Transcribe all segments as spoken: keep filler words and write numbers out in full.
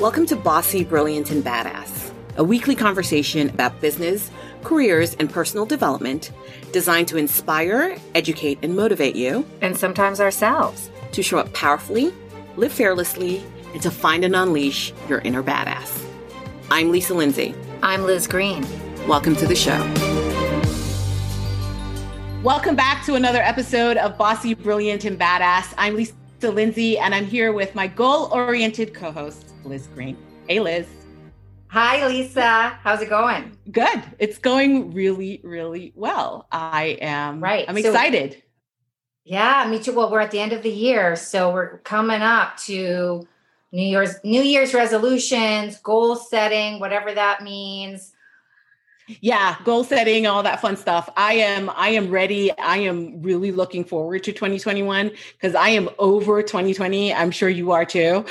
Welcome to Bossy, Brilliant, and Badass, a weekly conversation about business, careers, and personal development designed to inspire, educate, and motivate you. And sometimes ourselves. To show up powerfully, live fearlessly, and to find and unleash your inner badass. I'm Lisa Lindsay. I'm Liz Green. Welcome to the show. Welcome back to another episode of Bossy, Brilliant, and Badass. I'm Lisa Lindsay, and I'm here with my goal-oriented co-host, Liz Green. Hey, Liz. Hi, Lisa. How's it going? Good. It's going really, really well. I am. Right. I'm so, excited. Yeah, me too. Well, we're at the end of the year, so we're coming up to New Year's, New Year's resolutions, goal setting, whatever that means. Yeah, goal setting, all that fun stuff. I am, I am ready. I am really looking forward to twenty twenty-one because I am over twenty twenty. I'm sure you are too.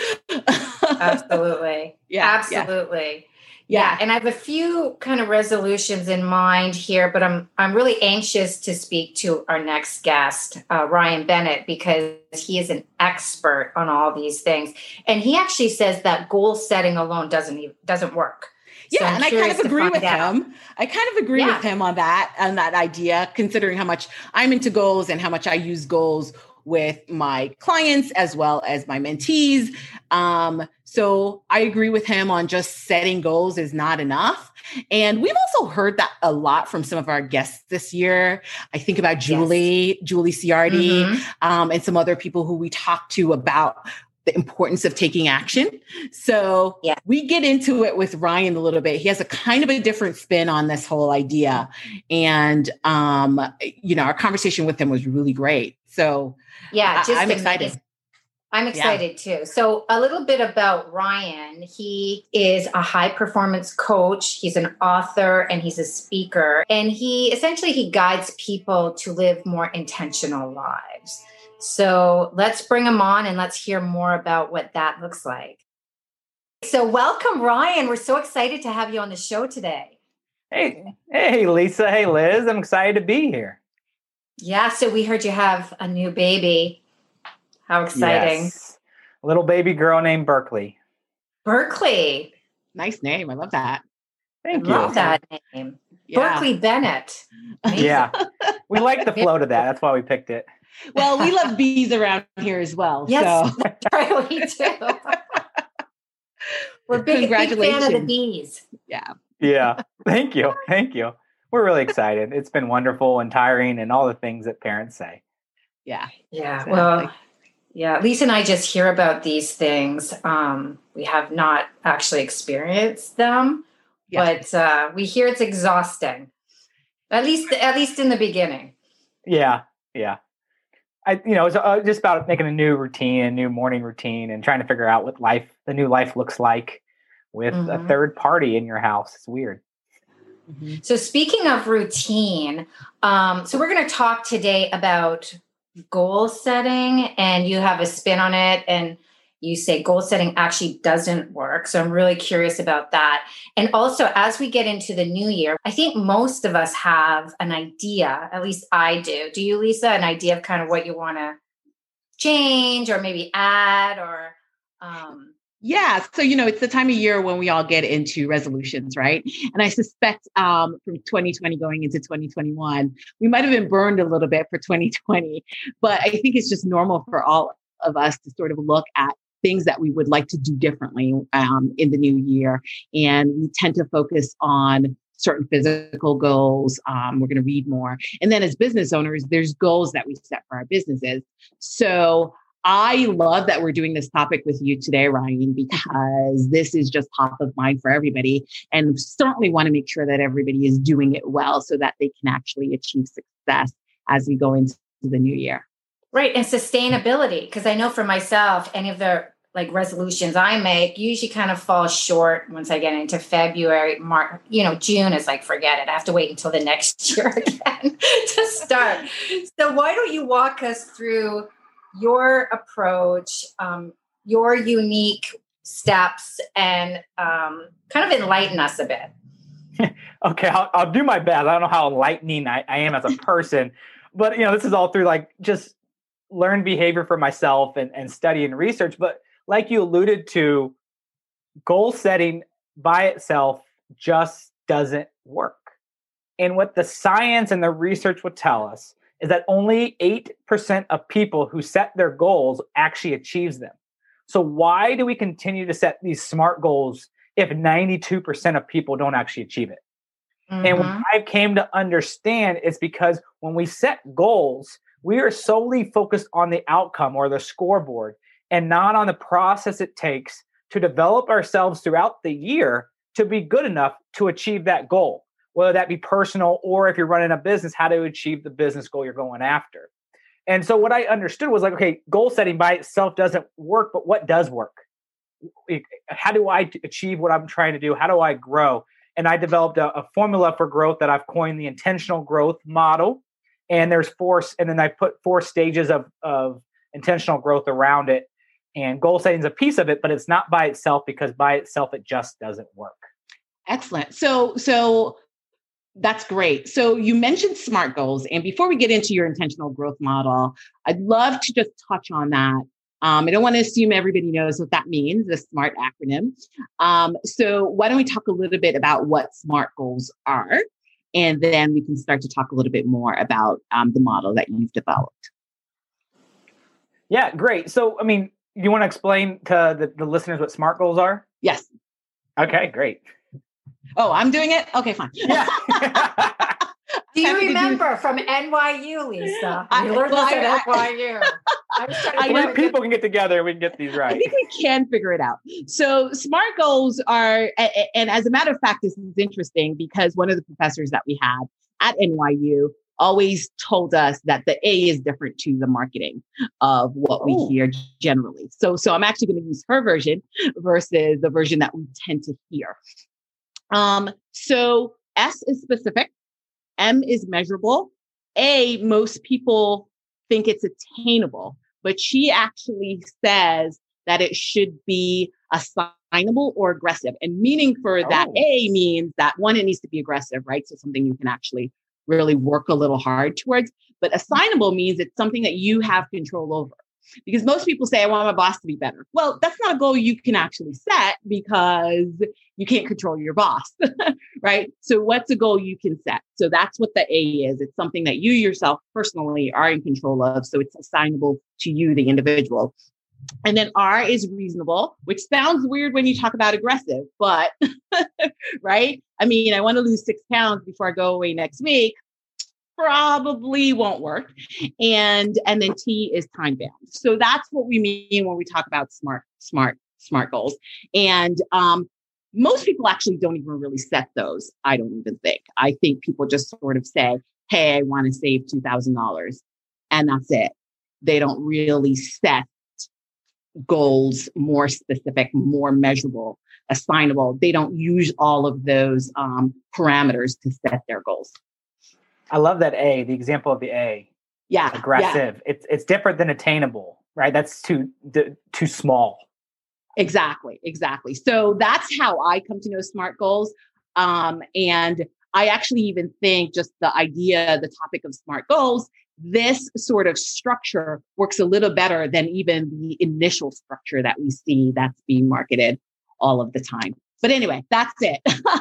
Absolutely. Yeah. Absolutely. Yeah. yeah. And I have a few kind of resolutions in mind here, but I'm, I'm really anxious to speak to our next guest, uh, Ryan Bennett, because he is an expert on all these things. And he actually says that goal setting alone doesn't even, doesn't work. Yeah, so and I kind of agree with out. him. I kind of agree yeah. with him on that, on that idea, considering how much I'm into goals and how much I use goals with my clients as well as my mentees. Um, so I agree with him on just setting goals is not enough. And we've also heard that a lot from some of our guests this year. I think about Julie, yes. Julie Ciardi, mm-hmm. um, and some other people who we talked to about the importance of taking action. So yeah. we get into it with Ryan a little bit. He has a kind of a different spin on this whole idea. And, um, you know, our conversation with him was really great. So yeah, just I, I'm excited. I'm excited yeah. too. So a little bit about Ryan. He is a high performance coach. He's an author and he's a speaker. And he essentially, he guides people to live more intentional lives. So let's bring him on and let's hear more about what that looks like. So welcome, Ryan. We're so excited to have you on the show today. Hey, hey, Lisa. Hey, Liz. I'm excited to be here. Yeah. So we heard you have a new baby. How exciting. Yes. A little baby girl named Berkeley. Berkeley. Nice name. I love that. Thank I you. love that name. Yeah. Berkeley Bennett. Amazing. Yeah. We like the flow to that. That's why we picked it. Well, we love bees around here as well. Yes, so. Right, we do. We're big, big fan of the bees. Yeah. Yeah. Thank you. Thank you. We're really excited. It's been wonderful and tiring and all the things that parents say. Yeah. Yeah. Exactly. Well, yeah. Lisa and I just hear about these things. Um, we have not actually experienced them, yeah. but uh, we hear it's exhausting. At least, at least in the beginning. Yeah. Yeah. I, you know, it's uh, just about making a new routine, a new morning routine, and trying to figure out what life, the new life looks like with mm-hmm. a third party in your house. It's weird. Mm-hmm. So speaking of routine, um, so we're going to talk today about goal setting, and you have a spin on it, and you say goal setting actually doesn't work. So I'm really curious about that. And also, as we get into the new year, I think most of us have an idea, at least I do. Do you, Lisa, an idea of kind of what you want to change or maybe add or... Um... Yeah. So, you know, it's the time of year when we all get into resolutions, right? And I suspect um, from twenty twenty going into twenty twenty-one, we might have been burned a little bit for twenty twenty, but I think it's just normal for all of us to sort of look at things that we would like to do differently um, in the new year. And we tend to focus on certain physical goals. Um, we're going to read more. And then as business owners, there's goals that we set for our businesses. So I love that we're doing this topic with you today, Ryan, because this is just top of mind for everybody. And certainly want to make sure that everybody is doing it well so that they can actually achieve success as we go into the new year. Right. And sustainability, because I know for myself, any of the like resolutions I make usually kind of fall short once I get into February, March, you know, June is like, forget it. I have to wait until the next year again to start. So why don't you walk us through your approach, um, your unique steps, and um, kind of enlighten us a bit? Okay. I'll, I'll do my best. I don't know how enlightening I, I am as a person, but you know, this is all through like just learn behavior for myself and, and study and research. But like you alluded to, goal setting by itself just doesn't work. And what the science and the research would tell us is that only eight percent of people who set their goals actually achieves them. So why do we continue to set these SMART goals if ninety-two percent of people don't actually achieve it? Mm-hmm. And what I came to understand is because when we set goals, we are solely focused on the outcome or the scoreboard and not on the process it takes to develop ourselves throughout the year to be good enough to achieve that goal, whether that be personal or if you're running a business, how to achieve the business goal you're going after. And so what I understood was like, okay, goal setting by itself doesn't work, but what does work? How do I achieve what I'm trying to do? How do I grow? And I developed a, a formula for growth that I've coined the intentional growth model. And there's four, and then I put four stages of, of intentional growth around it. And goal setting is a piece of it, but it's not by itself because by itself, it just doesn't work. Excellent. So, so that's great. So you mentioned SMART goals. And before we get into your intentional growth model, I'd love to just touch on that. Um, I don't want to assume everybody knows what that means, the SMART acronym. Um, so why don't we talk a little bit about what SMART goals are, and then we can start to talk a little bit more about um, the model that you've developed. Yeah, great. So, I mean, you want to explain to the, the listeners what SMART goals are? Yes. Okay, great. Oh, I'm doing it? Okay, fine. Yeah. Do you remember from N Y U, Lisa? I, you learned well, this I, at N Y U. I was trying to I know people can get together. We can get these right. I think we can figure it out. So SMART goals are, and as a matter of fact, this is interesting because one of the professors that we had at N Y U always told us that the A is different to the marketing of what oh. we hear generally. So, so I'm actually going to use her version versus the version that we tend to hear. Um, so S is specific. M is measurable. A, most people think it's attainable, but she actually says that it should be assignable or aggressive. And meaning for oh. that A means that one, it needs to be aggressive, right? So something you can actually really work a little hard towards. But assignable means it's something that you have control over. Because most people say, I want my boss to be better. Well, that's not a goal you can actually set because you can't control your boss, right? So what's a goal you can set? So that's what the A is. It's something that you yourself personally are in control of. So it's assignable to you, the individual. And then R is reasonable, which sounds weird when you talk about aggressive, but right? I mean, I want to lose six pounds before I go away next week. Probably won't work. And, and then T is time bound. So that's what we mean when we talk about smart, smart, smart goals. And, um, most people actually don't even really set those. I don't even think. I think people just sort of say, hey, I want to save two thousand dollars. And that's it. They don't really set goals more specific, more measurable, assignable. They don't use all of those um, parameters to set their goals. I love that A, the example of the A. Yeah. Aggressive. Yeah. It's it's different than attainable, right? That's too d- too small. Exactly. Exactly. So that's how I come to know SMART goals. Um, and I actually even think just the idea, the topic of SMART goals, this sort of structure works a little better than even the initial structure that we see that's being marketed all of the time. But anyway, that's it.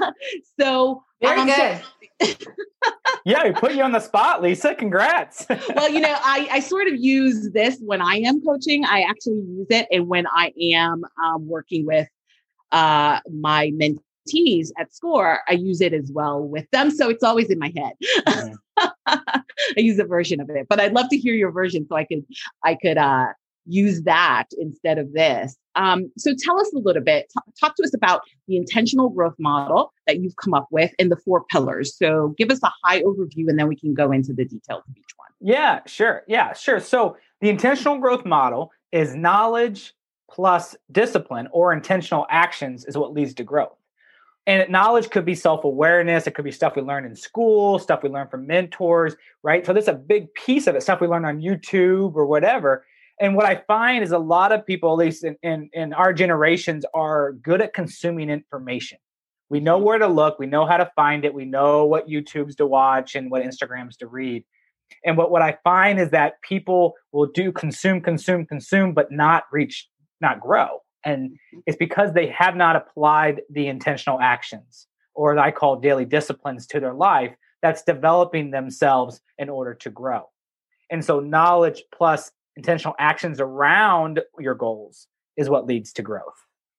so very um, good. So, yeah, we put you on the spot, Lisa. Congrats. Well, you know, I, I sort of use this when I am coaching. I actually use it. And when I am um, working with uh, my mentees at SCORE, I use it as well with them. So it's always in my head. Mm-hmm. I use a version of it, but I'd love to hear your version so I could, I could uh, use that instead of this. Um, so tell us a little bit, t- talk to us about the intentional growth model that you've come up with and the four pillars. So give us a high overview and then we can go into the details of each one. Yeah, sure. Yeah, sure. So the intentional growth model is knowledge plus discipline or intentional actions is what leads to growth. And knowledge could be self-awareness. It could be stuff we learn in school, stuff we learn from mentors, right? So that's a big piece of it, stuff we learn on YouTube or whatever. And what I find is a lot of people, at least in, in, in our generations, are good at consuming information. We know where to look. We know how to find it. We know what YouTubes to watch and what Instagrams to read. And what, what I find is that people will do consume, consume, consume, but not reach, not grow. And it's because they have not applied the intentional actions, or what I call daily disciplines, to their life that's developing themselves in order to grow. And so knowledge plus intentional actions around your goals is what leads to growth.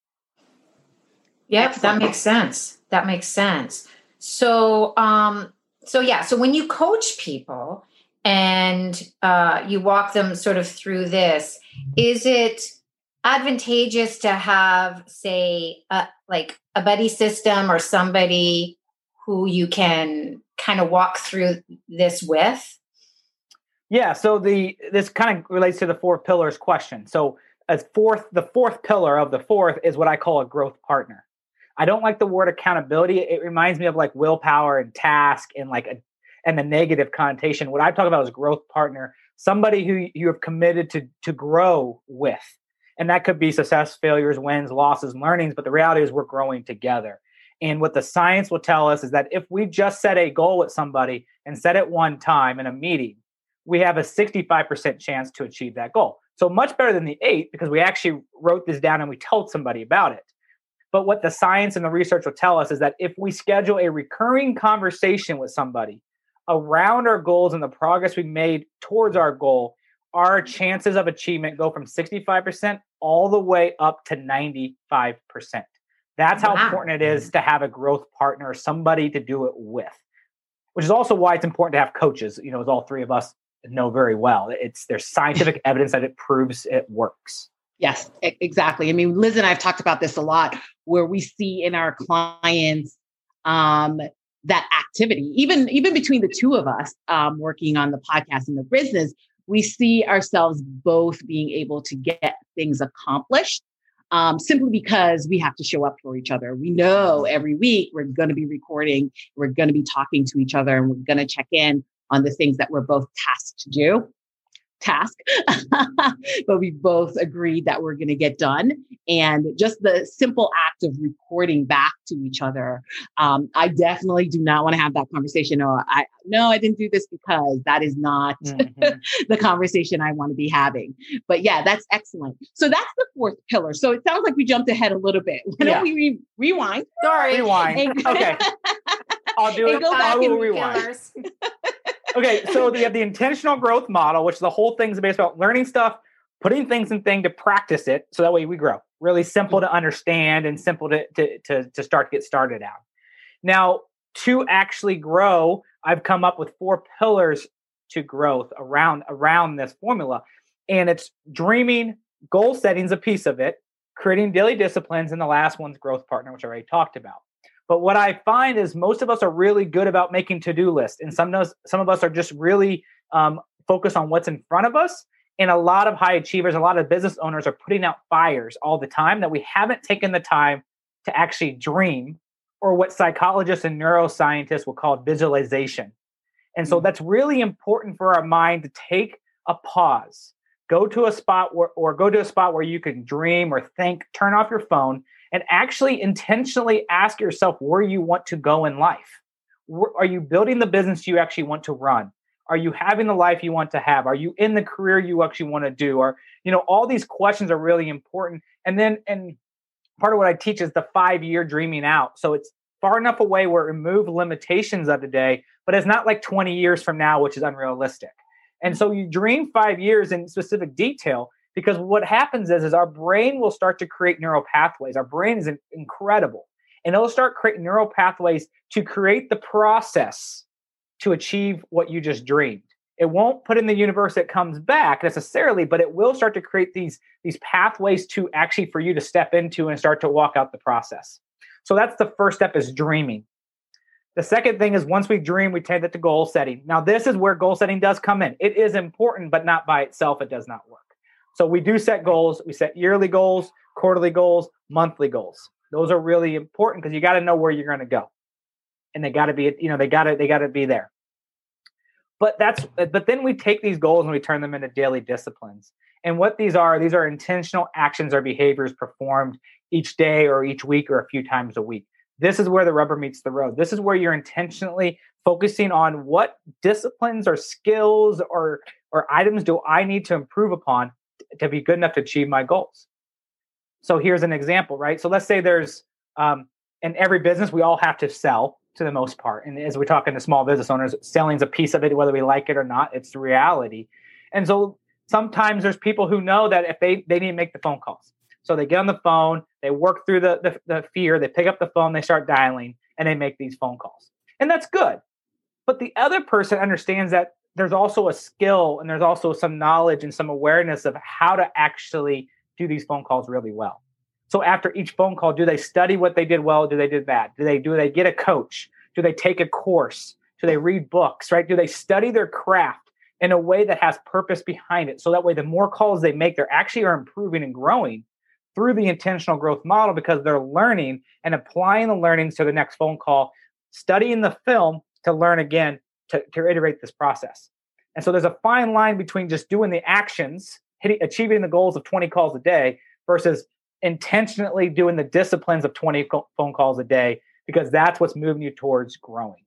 Yep, that makes sense. That makes sense. So, um, so yeah, so when you coach people and uh, you walk them sort of through this, is it advantageous to have, say, a, like a buddy system or somebody who you can kind of walk through this with? Yeah, so the this kind of relates to the four pillars question. So, as fourth, the fourth pillar of the fourth is what I call a growth partner. I don't like the word accountability. It reminds me of like willpower and task and like a, and the negative connotation. What I talk about is growth partner, somebody who you have committed to to grow with. And that could be success, failures, wins, losses, learnings. But the reality is we're growing together. And what the science will tell us is that if we just set a goal with somebody and set it one time in a meeting, we have a sixty-five percent chance to achieve that goal. So much better than the eight, because we actually wrote this down and we told somebody about it. But what the science and the research will tell us is that if we schedule a recurring conversation with somebody around our goals and the progress we made towards our goal, our chances of achievement go from sixty-five percent all the way up to ninety-five percent. That's how wow. important it is to have a growth partner or somebody to do it with, which is also why it's important to have coaches, you know, as all three of us know very well. It's there's scientific evidence that it proves it works. Yes, exactly. I mean, Liz and I have talked about this a lot, where we see in our clients um, that activity, even, even between the two of us um, working on the podcast and the business, we see ourselves both being able to get things accomplished um, simply because we have to show up for each other. We know every week we're going to be recording, we're going to be talking to each other, and we're going to check in on the things that we're both tasked to do. Task, but we both agreed that we're going to get done. And just the simple act of reporting back to each other, um, I definitely do not want to have that conversation. Or I no, I didn't do this because that is not mm-hmm. the conversation I want to be having. But yeah, that's excellent. So that's the fourth pillar. So it sounds like we jumped ahead a little bit. Why yeah. don't we re- rewind? Sorry, rewind. And, okay, I'll do it. Go back I will and rewind. Okay, so we have the intentional growth model, which the whole thing is based about learning stuff, putting things in thing to practice it, so that way we grow. Really simple to understand and simple to to to, to start to get started out. Now, to actually grow, I've come up with four pillars to growth around around this formula, and it's dreaming, goal setting's a piece of it, creating daily disciplines, and the last one's growth partner, which I already talked about. But what I find is most of us are really good about making to-do lists. And some of us, some of us are just really um, focused on what's in front of us. And a lot of high achievers, a lot of business owners are putting out fires all the time that we haven't taken the time to actually dream, or what psychologists and neuroscientists will call visualization. And so that's really important for our mind to take a pause, go to a spot where, or go to a spot where you can dream or think, turn off your phone, and actually intentionally ask yourself where you want to go in life. Are you building the business you actually want to run? Are you having the life you want to have? Are you in the career you actually want to do? Or, you know, all these questions are really important. And then, and part of what I teach is the five-year dreaming out. So it's far enough away where it remove limitations of the day, but it's not like twenty years from now, which is unrealistic. And so you dream five years in specific detail, because what happens is, is our brain will start to create neural pathways. Our brain is incredible. And it'll start creating neural pathways to create the process to achieve what you just dreamed. It won't put in the universe that comes back necessarily, but it will start to create these, these pathways to actually for you to step into and start to walk out the process. So that's the first step, is dreaming. The second thing is, once we dream, we take that to goal setting. Now, this is where goal setting does come in. It is important, but not by itself. It does not work. So we do set goals. We set yearly goals, quarterly goals, monthly goals. Those are really important because you got to know where you're going to go, and they got to be, you know, they got to, they got to be there. But that's, but then we take these goals and we turn them into daily disciplines. And what these are, these are intentional actions or behaviors performed each day or each week or a few times a week. This is where the rubber meets the road. This is where you're intentionally focusing on what disciplines or skills or, or items do I need to improve upon to be good enough to achieve my goals. So here's an example, right? So let's say there's, um, in every business, we all have to sell to the most part. And as we're talking to small business owners, selling is a piece of it, whether we like it or not, it's the reality. And so sometimes there's people who know that if they, they need to make the phone calls. So they get on the phone, they work through the, the, the fear, they pick up the phone, they start dialing, and they make these phone calls. And that's good. But the other person understands that there's also a skill and there's also some knowledge and some awareness of how to actually do these phone calls really well. So after each phone call, do they study what they did well? Do they did bad? Do they do they get a coach? Do they take a course? Do they read books, right? Do they study their craft in a way that has purpose behind it? So that way, the more calls they make, they're actually are improving and growing through the intentional growth model because they're learning and applying the learnings to the next phone call, studying the film to learn again, to, to iterate this process. And so there's a fine line between just doing the actions, hitting, achieving the goals of twenty calls a day versus intentionally doing the disciplines of twenty co- phone calls a day, because that's what's moving you towards growing.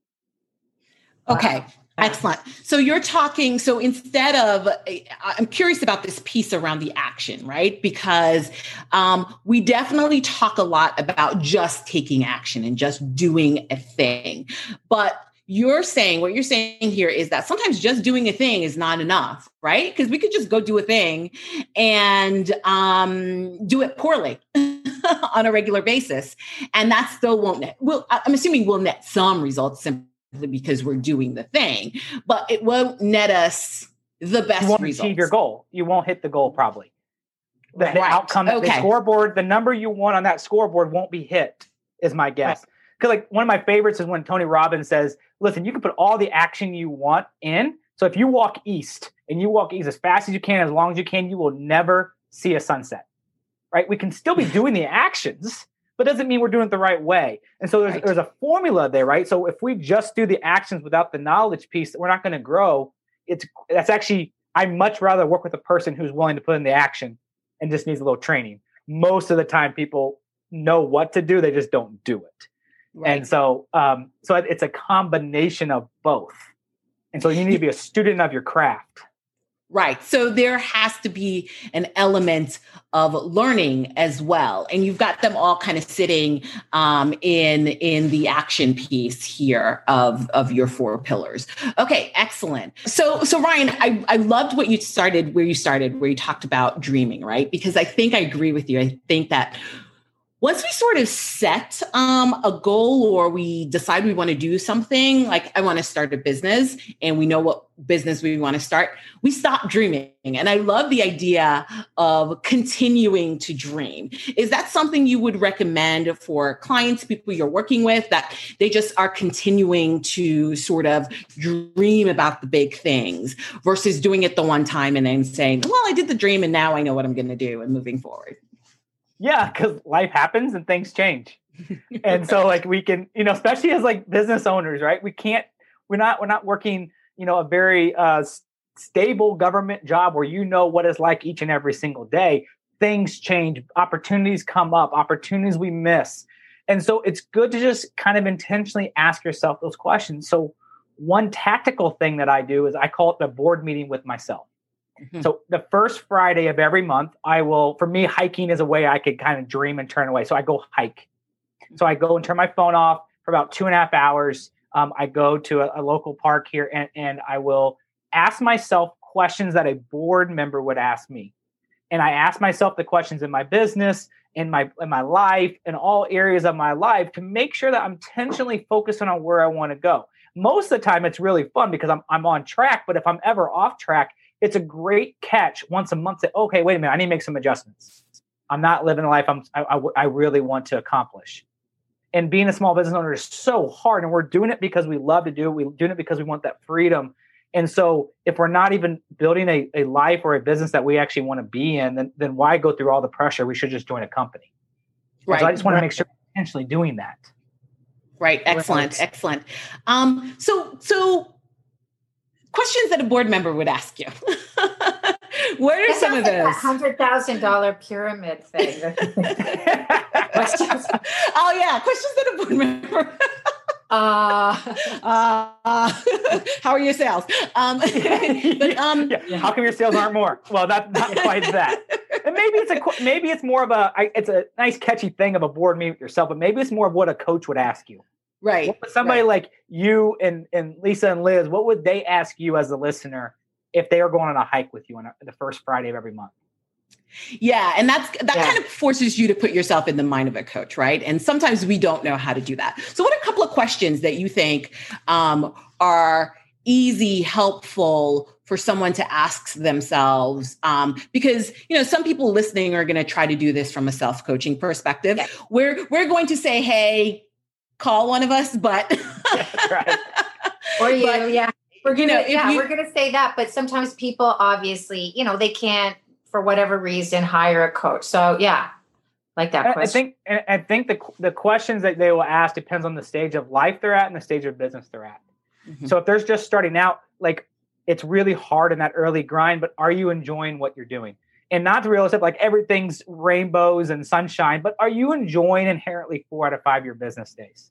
Okay. Excellent. So you're talking, so instead of, I'm curious about this piece around the action, right? Because um, we definitely talk a lot about just taking action and just doing a thing. But you're saying, what you're saying here is that sometimes just doing a thing is not enough, right? Because we could just go do a thing and um, do it poorly on a regular basis. And that still won't net, well, I'm assuming we'll net some results simply because we're doing the thing, but it won't net us the best you won't results. Achieve your goal. You won't hit the goal probably. The, right. the outcome, okay. the scoreboard, the number you want on that scoreboard won't be hit, is my guess. Because right. like one of my favorites is when Tony Robbins says, listen, you can put all the action you want in. So if you walk east and you walk east as fast as you can, as long as you can, you will never see a sunset, right? We can still be doing the actions, but doesn't mean we're doing it the right way. And so there's, right. there's a formula there, right? So if we just do the actions without the knowledge piece, we're not going to grow. It's that's actually, I'd much rather work with a person who's willing to put in the action and just needs a little training. Most of the time people know what to do. They just don't do it. Right. And so, um, so it's a combination of both. And so you need to be a student of your craft. Right. So there has to be an element of learning as well. And you've got them all kind of sitting um, in, in the action piece here of, of your four pillars. Okay, excellent. So, so Ryan, I, I loved what you started, where you started, where you talked about dreaming, right? Because I think I agree with you. I think that once we sort of set um, a goal or we decide we want to do something, like I want to start a business and we know what business we want to start, we stop dreaming. And I love the idea of continuing to dream. Is that something you would recommend for clients, people you're working with, that they just are continuing to sort of dream about the big things versus doing it the one time and then saying, well, I did the dream and now I know what I'm going to do and moving forward? Yeah, because life happens and things change. And so like we can, you know, especially as like business owners, right? We can't, we're not, we're not working, you know, a very uh, stable government job where you know what it's like each and every single day. Things change, opportunities come up, opportunities we miss. And so it's good to just kind of intentionally ask yourself those questions. So one tactical thing that I do is I call it the board meeting with myself. Mm-hmm. So the first Friday of every month, I will, for me, hiking is a way I could kind of dream and turn away. So I go hike. So I go and turn my phone off for about two and a half hours. Um, I go to a, a local park here and, and I will ask myself questions that a board member would ask me. And I ask myself the questions in my business, in my, in my life, in all areas of my life to make sure that I'm intentionally focusing on where I want to go. Most of the time it's really fun because I'm, I'm on track, but if I'm ever off track, it's a great catch once a month that, okay, wait a minute, I need to make some adjustments. I'm not living the life I'm, I, I, I really want to accomplish. And being a small business owner is so hard. And we're doing it because we love to do it. We're doing it because we want that freedom. And so if we're not even building a, a life or a business that we actually want to be in, then, then why go through all the pressure? We should just join a company. Right. So I just want to make sure we're intentionally doing that. Right. Excellent. Right. Excellent. Um, so, so questions that a board member would ask you. What are that some of those? Like hundred thousand dollar pyramid thing. Questions. Oh yeah, questions that a board member. Uh, uh, how are your sales? Um, but um, yeah. How come your sales aren't more? Well, that's not quite that. And maybe it's a maybe it's more of a it's a nice catchy thing of a board meeting with yourself, but maybe it's more of what a coach would ask you. Right. What would somebody right. like you and and Lisa and Liz, what would they ask you as a listener if they are going on a hike with you on a, the first Friday of every month? Yeah. And that's, that yeah. kind of forces you to put yourself in the mind of a coach, right? And sometimes we don't know how to do that. So what are a couple of questions that you think um, are easy, helpful for someone to ask themselves? Um, because, you know, some people listening are going to try to do this from a self-coaching perspective. Yeah. We're, we're going to say, hey, call one of us, but. That's right. Or you, but, yeah. We're gonna, you know, yeah, you, we're gonna say that, but sometimes people obviously, you know, they can't, for whatever reason, hire a coach. So yeah, like that question. I think I think the the questions that they will ask depends on the stage of life they're at and the stage of business they're at. Mm-hmm. So if they're just starting out, like it's really hard in that early grind, but are you enjoying what you're doing? And not to realize that like everything's rainbows and sunshine, but are you enjoying inherently four out of five your business days?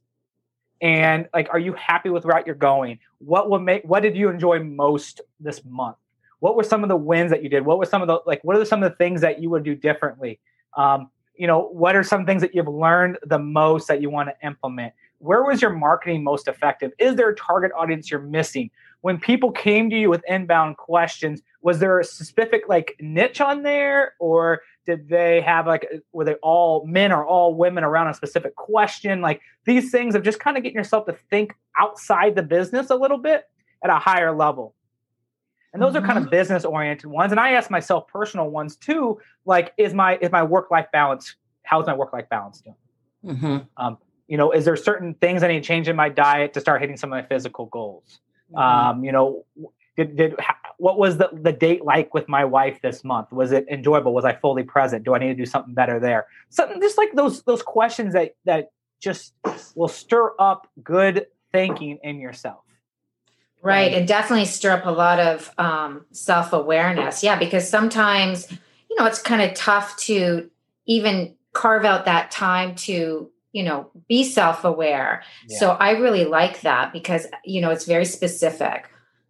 And like, are you happy with where you're going? What will make, what did you enjoy most this month? What were some of the wins that you did? What were some of the, like, what are some of the things that you would do differently? Um, you know, what are some things that you've learned the most that you want to implement? Where was your marketing most effective? Is there a target audience you're missing? When people came to you with inbound questions, was there a specific like niche on there, or did they have like, were they all men or all women around a specific question? Like these things of just kind of getting yourself to think outside the business a little bit at a higher level. And those mm-hmm. are kind of business oriented ones. And I ask myself personal ones too, like, is my, is my work-life balance, how's my work-life balance doing? Mm-hmm. Um, you know, is there certain things I need to change in my diet to start hitting some of my physical goals? Mm-hmm. Um, you know, did, did, what was the, the date like with my wife this month? Was it enjoyable? Was I fully present? Do I need to do something better there? Something just like those, those questions that, that just will stir up good thinking in yourself. Right. And definitely stir up a lot of um, self-awareness. Yeah. Because sometimes, you know, it's kind of tough to even carve out that time to, you know, be self-aware. Yeah. So I really like that because, you know, it's very specific.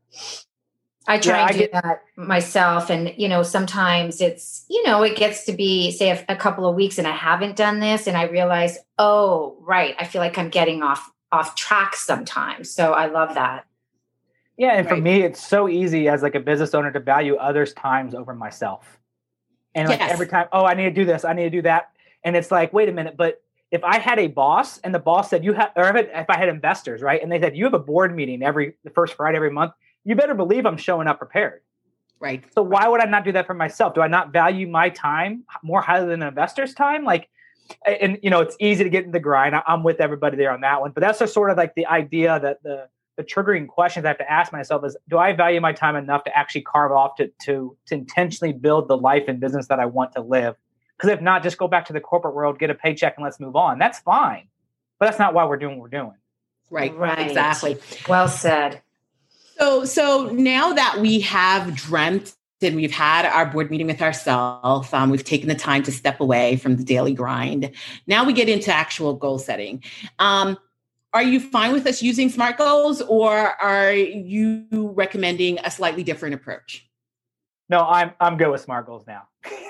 I try yeah, and do get- that myself. And, you know, sometimes it's, you know, it gets to be, say, a, a couple of weeks and I haven't done this. And I realize, oh, right. I feel like I'm getting off, off track sometimes. So I love that. Yeah. And right. for me, it's so easy as like a business owner to value others' times over myself. And like yes. every time, oh, I need to do this. I need to do that. And it's like, wait a minute. But if I had a boss and the boss said you have, or if I had investors, right. And they said, you have a board meeting every, the first Friday, every month, you better believe I'm showing up prepared. Right. So why would I not do that for myself? Do I not value my time more highly than an investor's time? Like, and you know, it's easy to get in the grind. I'm with everybody there on that one, but that's just sort of like the idea that the, the triggering questions I have to ask myself is, do I value my time enough to actually carve off to, to, to intentionally build the life and business that I want to live? Because if not, just go back to the corporate world, get a paycheck and let's move on. That's fine. But that's not why we're doing what we're doing. Right. Right. Exactly. Well said. So, so now that we have dreamt and we've had our board meeting with ourselves, um, we've taken the time to step away from the daily grind. Now we get into actual goal setting. Um, Are you fine with us using SMART goals, or are you recommending a slightly different approach? No, I'm I'm good with SMART goals now.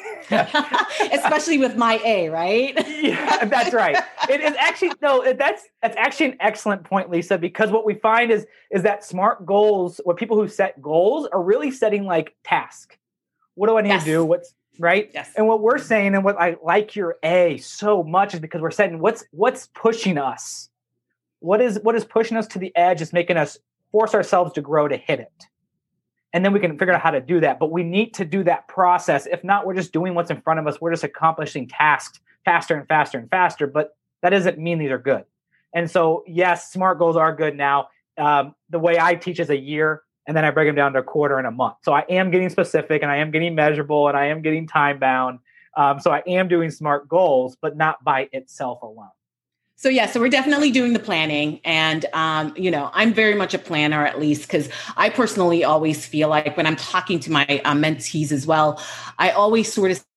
Especially with my A, right? Yeah, that's right. It is actually no, that's that's actually an excellent point, Lisa, because what we find is is that SMART goals, what people who set goals are really setting like task. What do I need yes. to do? What's right? Yes. And what we're saying, and what I like your A so much, is because we're setting what's what's pushing us. What is what is pushing us to the edge is making us force ourselves to grow to hit it. And then we can figure out how to do that. But we need to do that process. If not, we're just doing what's in front of us. We're just accomplishing tasks faster and faster and faster. But that doesn't mean these are good. And so, yes, SMART goals are good now. Um, the way I teach is a year, and then I break them down to a quarter and a month. So I am getting specific, and I am getting measurable, and I am getting time bound. Um, so I am doing SMART goals, but not by itself alone. So yeah, so we're definitely doing the planning, and um, you know, I'm very much a planner, at least because I personally always feel like when I'm talking to my uh, mentees as well, I always sort of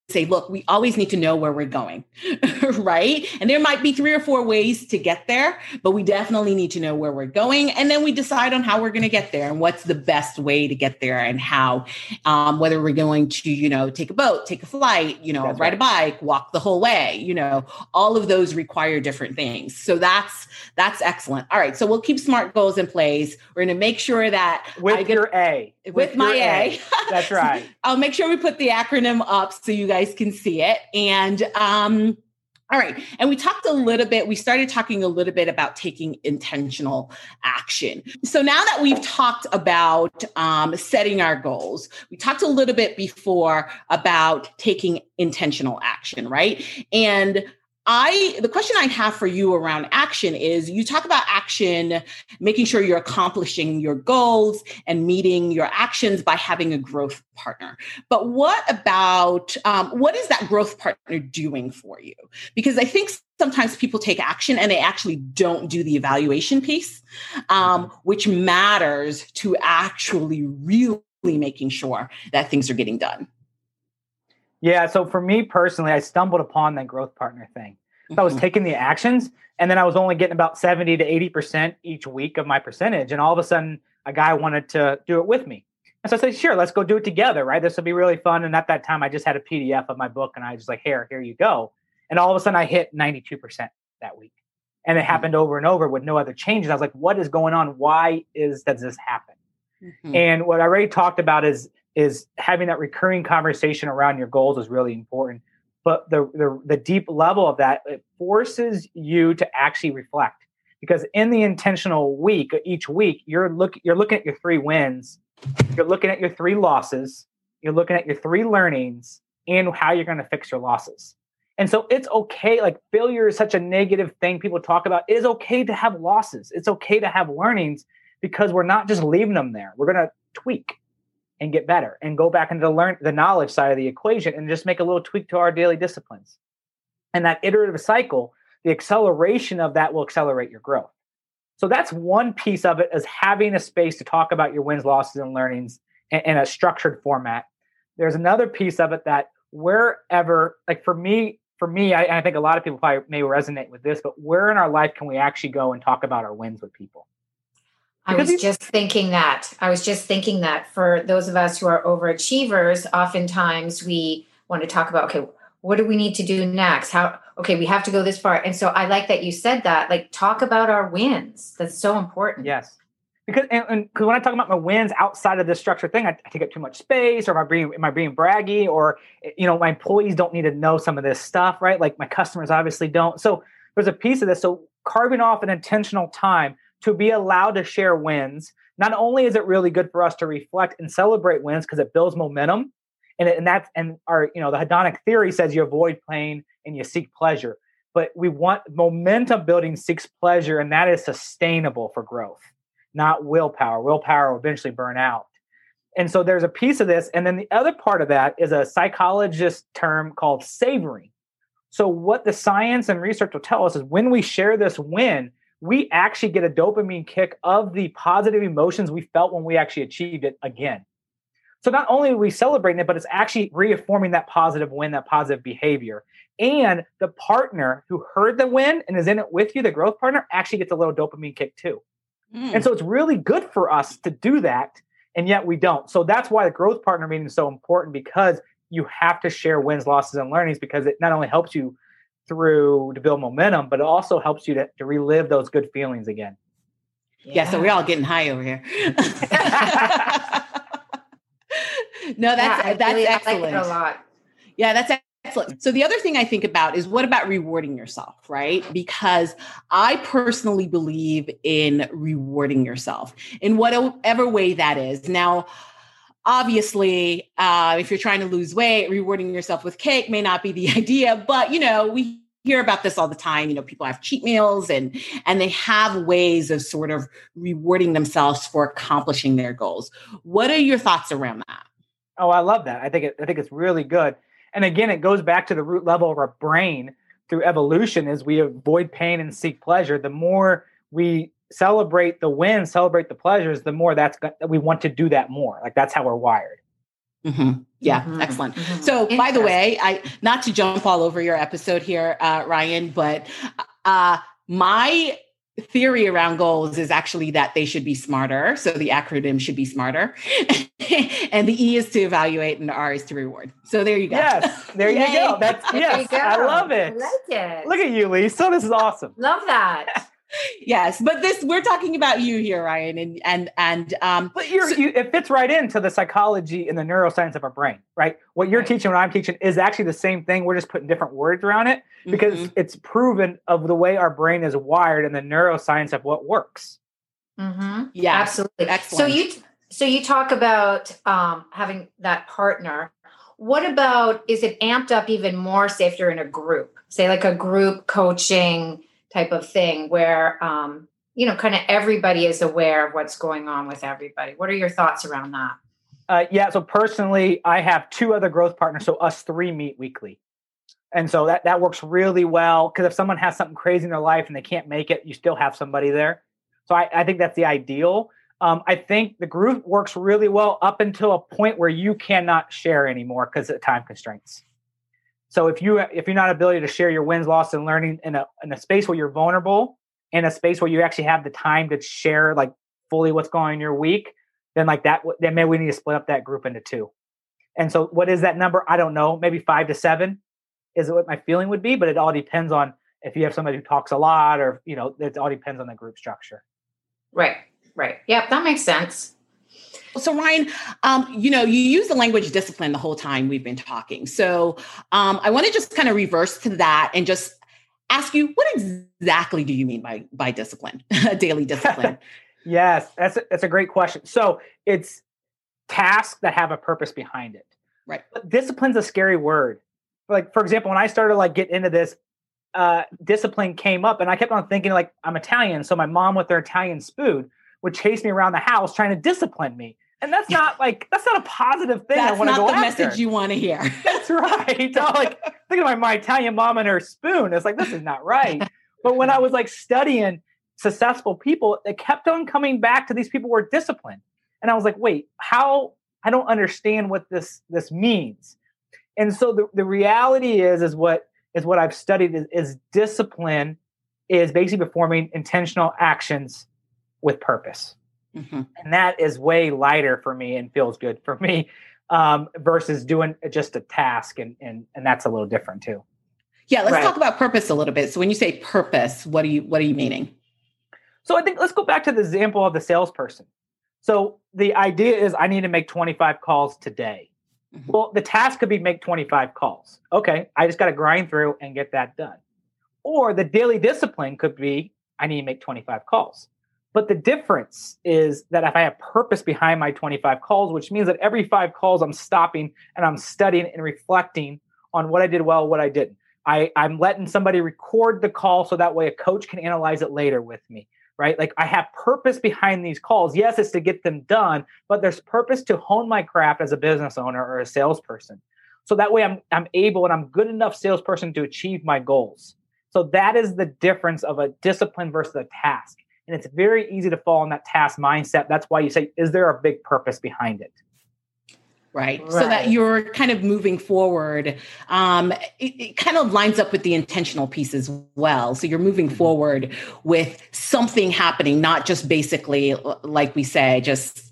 say, look, we always need to know where we're going, right? And there might be three or four ways to get there, but we definitely need to know where we're going. And then we decide on how we're going to get there and what's the best way to get there and how, um, whether we're going to, you know, take a boat, take a flight, you know, That's ride right. a bike, walk the whole way, you know, all of those require different things. So that's, that's excellent. All right. So we'll keep SMART goals in place. We're going to make sure that With I get, your A. with, With my your A. A. That's right. I'll make sure we put the acronym up so you guys can see it. And um, all right. And we talked a little bit, we started talking a little bit about taking intentional action. So now that we've talked about um, setting our goals, we talked a little bit before about taking intentional action, right? And I, the question I have for you around action is you talk about action, making sure you're accomplishing your goals and meeting your actions by having a growth partner. But what about, um, what is that growth partner doing for you? Because I think sometimes people take action and they actually don't do the evaluation piece, um, which matters to actually really making sure that things are getting done. Yeah. So for me personally, I stumbled upon that growth partner thing. So mm-hmm. I was taking the actions and then I was only getting about seventy to eighty percent each week of my percentage. And all of a sudden a guy wanted to do it with me. And so I said, sure, let's go do it together. Right. This will be really fun. And at that time I just had a P D F of my book and I was just like, here, here you go. And all of a sudden I hit ninety-two percent that week. And it mm-hmm. happened over and over with no other changes. I was like, what is going on? Why is, does this happen? Mm-hmm. And what I already talked about is, is having that recurring conversation around your goals is really important. But the, the the deep level of that, it forces you to actually reflect. Because in the intentional week, each week, you're look you're looking at your three wins, you're looking at your three losses, you're looking at your three learnings, and how you're going to fix your losses. And so it's okay, like failure is such a negative thing people talk about. It is okay to have losses. It's okay to have learnings because we're not just leaving them there. We're going to tweak and get better and go back into the learn the knowledge side of the equation and just make a little tweak to our daily disciplines. And that iterative cycle, the acceleration of that will accelerate your growth. So that's one piece of it, is having a space to talk about your wins, losses, and learnings in, in a structured format. There's another piece of it that wherever, like for me, for me, I, I think a lot of people probably may resonate with this, but where in our life can we actually go and talk about our wins with people? I was just thinking that. I was just thinking that for those of us who are overachievers, oftentimes we want to talk about, okay, what do we need to do next? How, okay, we have to go this far. And so I like that you said that, like talk about our wins. That's so important. Yes. Because and, and cause when I talk about my wins outside of this structured thing, I, I take up too much space, or am I being, am I being braggy, or, you know, my employees don't need to know some of this stuff, right? Like my customers obviously don't. So there's a piece of this. So carving off an intentional time to be allowed to share wins. Not only is it really good for us to reflect and celebrate wins because it builds momentum, and it, and that's and our you know the hedonic theory says you avoid pain and you seek pleasure. But we want momentum building seeks pleasure, and that is sustainable for growth, not willpower. Willpower will eventually burn out. And so there's a piece of this, and then the other part of that is a psychologist term called savoring. So what the science and research will tell us is when we share this win, we actually get a dopamine kick of the positive emotions we felt when we actually achieved it again. So not only are we celebrating it, but it's actually reaffirming that positive win, that positive behavior. And the partner who heard the win and is in it with you, the growth partner, actually gets a little dopamine kick too. Mm. And so it's really good for us to do that, and yet we don't. So that's why the growth partner meeting is so important, because you have to share wins, losses, and learnings, because it not only helps you through to build momentum, but it also helps you to, to relive those good feelings again. Yeah. yeah, so we're all getting high over here. No, that's yeah, that's really, excellent. I like it a lot. Yeah, that's excellent. So the other thing I think about is, what about rewarding yourself, right? Because I personally believe in rewarding yourself in whatever way that is. Now, obviously, uh, if you're trying to lose weight, rewarding yourself with cake may not be the idea, but you know, we hear about this all the time. You know, people have cheat meals and and they have ways of sort of rewarding themselves for accomplishing their goals. What are your thoughts around that? Oh, I love that. I think it, I think it's really good. And again, it goes back to the root level of our brain through evolution. As we avoid pain and seek pleasure, the more we celebrate the wins, celebrate the pleasures, the more that's that we want to do that more. Like that's how we're wired. Mm-hmm. Yeah, Mm-hmm. excellent. Mm-hmm. So, by the way, I not to jump all over your episode here, uh, Ryan, but uh, my theory around goals is actually that they should be smarter. So the acronym should be smarter, and the E is to evaluate, and the R is to reward. So there you go. Yes, there you go. That's There yes, you go. I love it. I like it. Look at you, Lisa. This is awesome. Love that. Yes, but this we're talking about you here, Ryan, and and and um. But you're, so, you, it fits right into the psychology and the neuroscience of our brain, right? What you're Right. teaching, what I'm teaching, is actually the same thing. We're just putting different words around it because Mhm. it's proven of the way our brain is wired and the neuroscience of what works. Mm-hmm. Yeah, absolutely. excellent. So you so you talk about um, having that partner. What about, is it amped up even more, say if you're in a group, say like a group coaching type of thing where, um, you know, kind of everybody is aware of what's going on with everybody? What are your thoughts around that? Uh, yeah. So personally, I have two other growth partners. So us three meet weekly. And so that, that works really well because if someone has something crazy in their life and they can't make it, you still have somebody there. So I, I think that's the ideal. Um, I think the group works really well up until a point where you cannot share anymore because of time constraints. So if you if you're not ability to share your wins, losses, and learning in a in a space where you're vulnerable, in a space where you actually have the time to share like fully what's going on in your week, then like that, then maybe we need to split up that group into two. And so what is that number? I don't know. Maybe five to seven is what my feeling would be, but it all depends on if you have somebody who talks a lot or, you know, it all depends on the group structure. Right, right. Yep, that makes sense. So Ryan, um, you know, you use the language discipline the whole time we've been talking. So um, I want to just kind of reverse to that and just ask you, what exactly do you mean by by discipline, daily discipline? Yes, that's a, that's a great question. So it's tasks that have a purpose behind it. Right. But discipline's a scary word. Like, for example, when I started like get into this, uh, discipline came up and I kept on thinking like I'm Italian. So my mom with her Italian spoon would chase me around the house trying to discipline me. And that's not like, that's not a positive thing. That's I want to not go the after. message you want to hear. That's right. I'm like thinking about my Italian mom and her spoon. It's like, this is not right. But when I was like studying successful people, it kept on coming back to these people who were disciplined. And I was like, wait, how? I don't understand what this, this means. And so the, the reality is, is what, is what I've studied is, is discipline is basically performing intentional actions with purpose. Mm-hmm. And that is way lighter for me and feels good for me um, versus doing just a task. And, and, and that's a little different too. Yeah. Let's Right. talk about purpose a little bit. So when you say purpose, what are you, what are you meaning? So I think let's go back to the example of the salesperson. So the idea is I need to make twenty-five calls today. Mm-hmm. Well, the task could be make twenty-five calls. Okay. I just got to grind through and get that done. Or the daily discipline could be I need to make twenty-five calls. But the difference is that if I have purpose behind my twenty-five calls, which means that every five calls I'm stopping and I'm studying and reflecting on what I did well, what I didn't. I, I'm letting somebody record the call so that way a coach can analyze it later with me, right? Like I have purpose behind these calls. Yes, it's to get them done, but there's purpose to hone my craft as a business owner or a salesperson. So that way I'm I'm able and I'm good enough salesperson to achieve my goals. So that is the difference of a discipline versus a task. And it's very easy to fall in that task mindset. That's why you say, is there a big purpose behind it? Right. Right. So that you're kind of moving forward. Um, it, it kind of lines up with the intentional piece as well. So you're moving forward with something happening, not just basically, like we say, just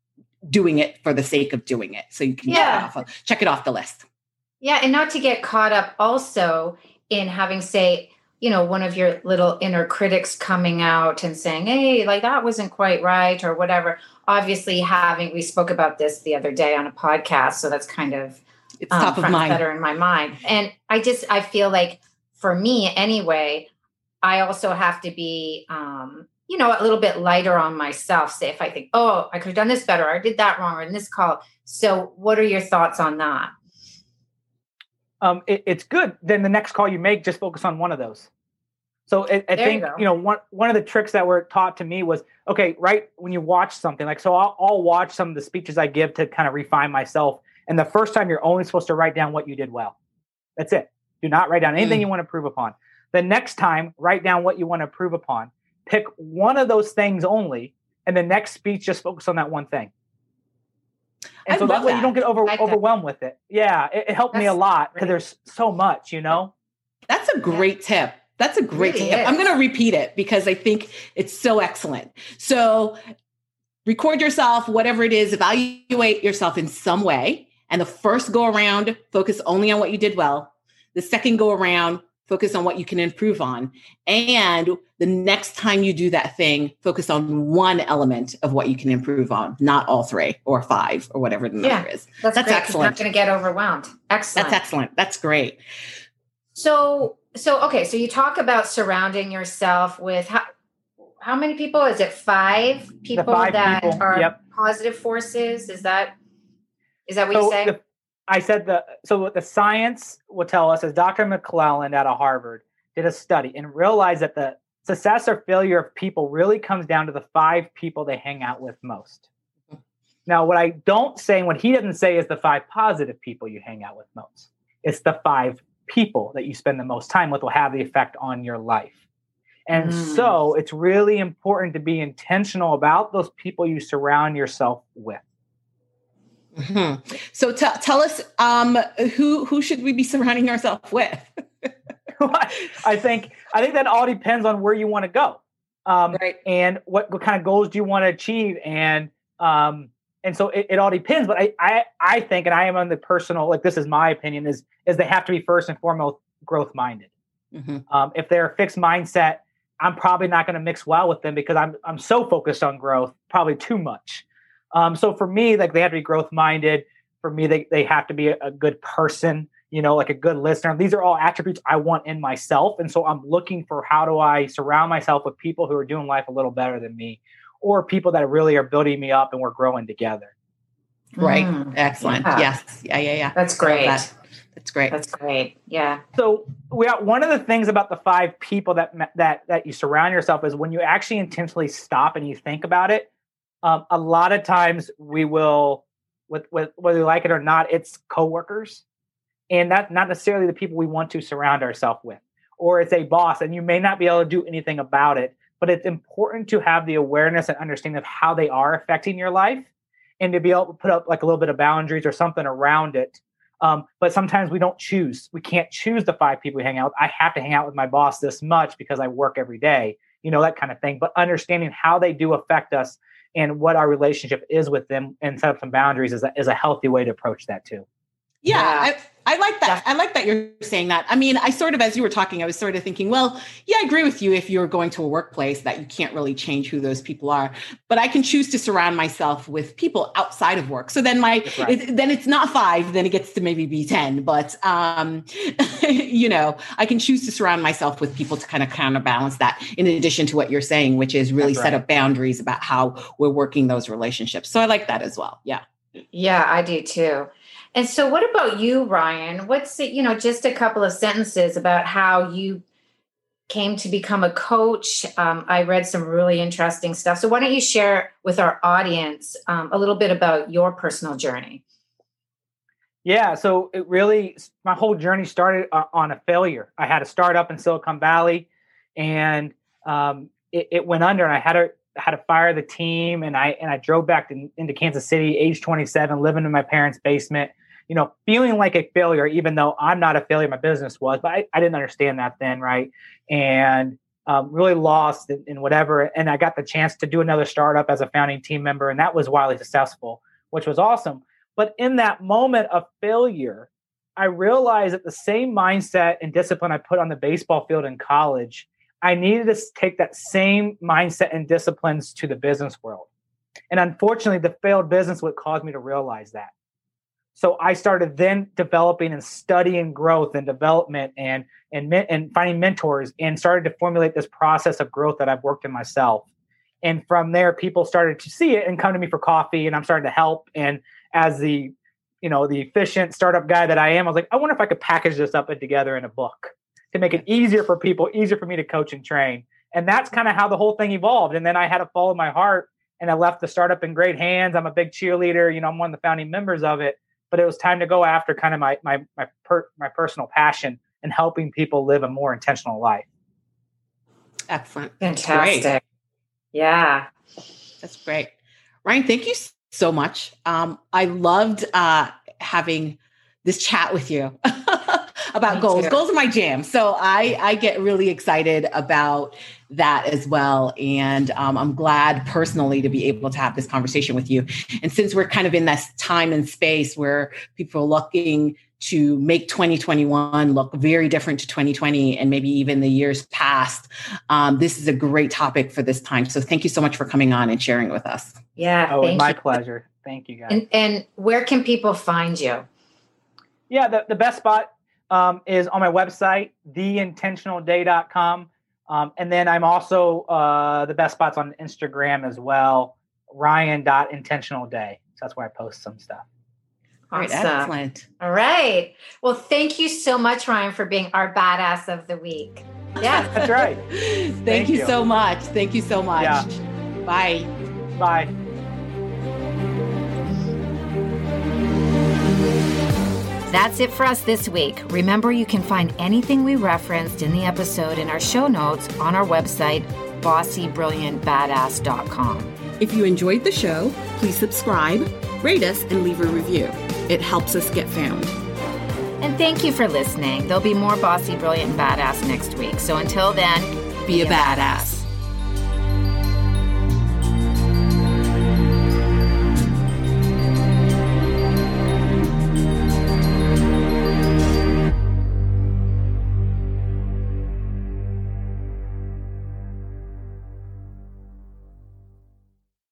doing it for the sake of doing it. So you can Yeah. check, it off, check it off the list. Yeah. And not to get caught up also in having, say, you know, one of your little inner critics coming out and saying, hey, like that wasn't quite right or whatever. Obviously having, we spoke about this the other day on a podcast. So that's kind of It's um, top of front and mind. center in my mind. And I just, I feel like for me anyway, I also have to be, um, you know, a little bit lighter on myself. Say if I think, oh, I could have done this better, or I did that wrong, or in this call. So what are your thoughts on that? Um, it, it's good. Then the next call you make, just focus on one of those. So I, I There think, you go. you know, one, one of the tricks that were taught to me was, okay, right when you watch something, like, so I'll, I'll watch some of the speeches I give to kind of refine myself. And the first time you're only supposed to write down what you did well. That's it. Do not write down anything Mm. you want to improve upon. The next time, write down what you want to improve upon. Pick one of those things only. And the next speech, just focus on that one thing. And I so that love way that. you don't get over, like that. overwhelmed with it. Yeah, it, it helped me a That's lot because great. there's so much, you know? That's a great tip. That's a great Really tip. is. I'm going to repeat it because I think it's so excellent. So record yourself, whatever it is, evaluate yourself in some way. And the first go around, focus only on what you did well. The second go around, focus on what you can improve on. And the next time you do that thing, focus on one element of what you can improve on, not all three or five or whatever the number Yeah, is. That's, That's great, 'cause excellent. You're not going to get overwhelmed. Excellent. That's excellent. That's great. So, so okay. So you talk about surrounding yourself with how, how many people? Is it five people five that people, are yep. positive forces? Is that is that what So you say? the, I said the so what the science will tell us is Doctor McClelland out of Harvard did a study and realized that the success or failure of people really comes down to the five people they hang out with most. Now, what I don't say and what he doesn't say is the five positive people you hang out with most. It's the five people that you spend the most time with will have the effect on your life. And Mm. so it's really important to be intentional about those people you surround yourself with. Mm-hmm. So t- tell us, um, who who should we be surrounding ourselves with? I think I think that all depends on where you want to go, um, Right. and what, what kind of goals do you want to achieve, and um, and so it, it all depends. But I, I I think, and I am on the personal, like this is my opinion, is is they have to be first and foremost growth minded. Mm-hmm. Um, if they're a fixed mindset, I'm probably not going to mix well with them because I'm I'm so focused on growth, probably too much. Um, so for me, like they have to be growth minded. For me, they they have to be a, a good person, you know, like a good listener. These are all attributes I want in myself. And so I'm looking for how do I surround myself with people who are doing life a little better than me, or people that really are building me up and we're growing together. Right. Mm. Excellent. Yeah. Yes. Yeah. Yeah. Yeah. That's I love great. that. That's great. That's great. Yeah. So we are, one of the things about the five people that that that you surround yourself is when you actually intentionally stop and you think about it. Um, a lot of times we will, with, with whether you like it or not, it's coworkers, and that's not necessarily the people we want to surround ourselves with. Or it's a boss, and you may not be able to do anything about it, but it's important to have the awareness and understanding of how they are affecting your life, and to be able to put up like a little bit of boundaries or something around it. Um, but sometimes we don't choose. We can't choose the five people we hang out with. I have to hang out with my boss this much because I work every day, you know, that kind of thing. But understanding how they do affect us and what our relationship is with them and set up some boundaries is a, is a healthy way to approach that too. Yeah, Yeah. I, I like that. I like that you're saying that. I mean, I sort of, as you were talking, I was sort of thinking, well, yeah, I agree with you if you're going to a workplace that you can't really change who those people are, but I can choose to surround myself with people outside of work. So then my, right. it, then it's not five, then it gets to maybe be ten, but, um, you know, I can choose to surround myself with people to kind of counterbalance that in addition to what you're saying, which is really That's set right. up boundaries about how we're working those relationships. So I like that as well. Yeah. Yeah, I do too. And so what about you, Ryan? What's it, you know, just a couple of sentences about how you came to become a coach. Um, I read some really interesting stuff. So why don't you share with our audience um, a little bit about your personal journey? Yeah, so it really, my whole journey started uh, on a failure. I had a startup in Silicon Valley, and um, it, it went under, and I had to had to fire the team, and I and I drove back to, into Kansas City, age twenty-seven, living in my parents' basement, you know, feeling like a failure, even though I'm not a failure, my business was, but I, I didn't understand that then, right? And um, really lost in, in whatever, and I got the chance to do another startup as a founding team member, and that was wildly successful, which was awesome. But in that moment of failure, I realized that the same mindset and discipline I put on the baseball field in college, I needed to take that same mindset and disciplines to the business world. And unfortunately, the failed business would cause me to realize that. So I started then developing and studying growth and development and, and, and finding mentors, and started to formulate this process of growth that I've worked in myself. And from there, people started to see it and come to me for coffee, and I'm starting to help. And as the, you know, the efficient startup guy that I am, I was like, I wonder if I could package this up and together in a book to make it easier for people, easier for me to coach and train. And that's kind of how the whole thing evolved. And then I had to follow my heart, and I left the startup in great hands. I'm a big cheerleader. You know, I'm one of the founding members of it, but it was time to go after kind of my, my, my, per, my personal passion and helping people live a more intentional life. Excellent. Fantastic. Great. Yeah. That's great. Ryan, thank you so much. Um, I loved uh, having this chat with you about Me goals. too. Goals are my jam. So I, I get really excited about that as well. And um, I'm glad personally to be able to have this conversation with you. And since we're kind of in this time and space where people are looking to make twenty twenty-one look very different to twenty twenty and maybe even the years past, um, this is a great topic for this time. So thank you so much for coming on and sharing it with us. Yeah. Oh, thank my you. pleasure. Thank you, guys. And, and where can people find you? Yeah, the, the best spot um, is on my website, the intentional day dot com. Um, and then I'm also, uh, the best spot's on Instagram as well, ryan dot intentional day. So that's where I post some stuff. Great, Awesome. excellent. All right. Well, thank you so much, Ryan, for being our badass of the week. Yeah. That's right. Thank, Thank you, you. so much. Thank you so much. Yeah. Bye. Bye. That's it for us this week. Remember, you can find anything we referenced in the episode in our show notes on our website, bossy brilliant badass dot com. If you enjoyed the show, please subscribe, rate us, and leave a review. It helps us get found. And thank you for listening. There'll be more Bossy, Brilliant, and Badass next week. So until then, Be a badass.